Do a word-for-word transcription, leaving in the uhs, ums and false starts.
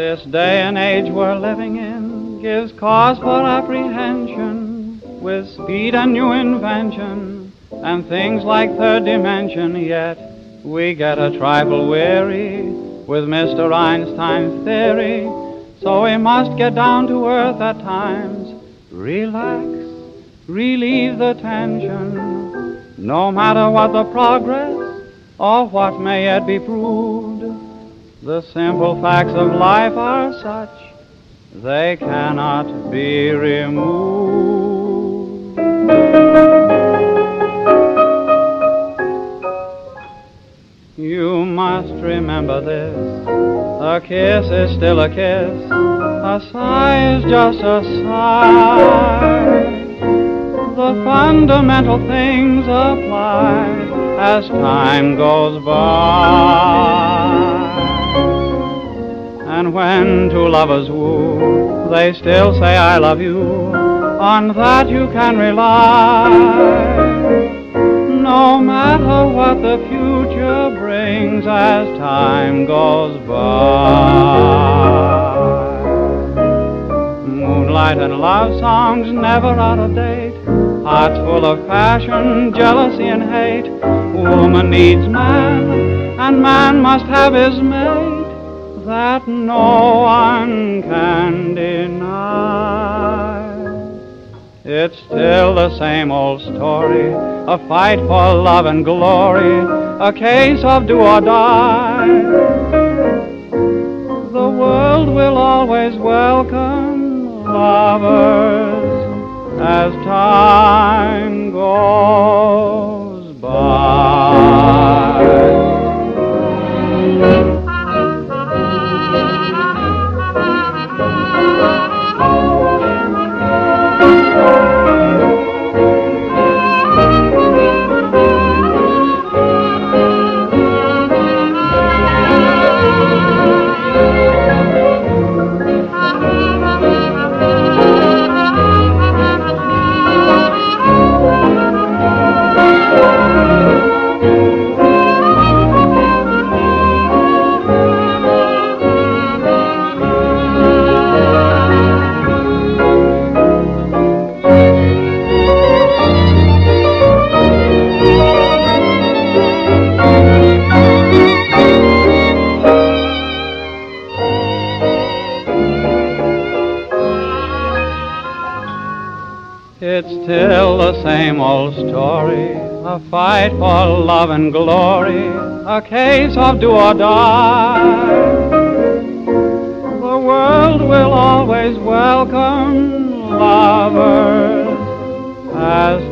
This day and age we're living in gives cause for apprehension, with speed and new invention and things like third dimension. Yet we get a trifle weary with Mister Einstein's theory, so we must get down to earth at times, relax, relieve the tension. No matter what the progress or what may yet be proved, the simple facts of life are such they cannot be removed. You must remember this: a kiss is still a kiss, a sigh is just a sigh. The fundamental things apply as time goes by. And when two lovers woo, they still say I love you. On that you can rely. No matter what the future brings as time goes by. Moonlight and love songs never out of date, hearts full of passion, jealousy and hate. Woman needs man, and man must have his mate. That no one can deny. It's still the same old story, a fight for love and glory, a case of do or die. The world will always welcome lovers as time goes by. It's still the same old story, a fight for love and glory, a case of do or die. The world will always welcome lovers as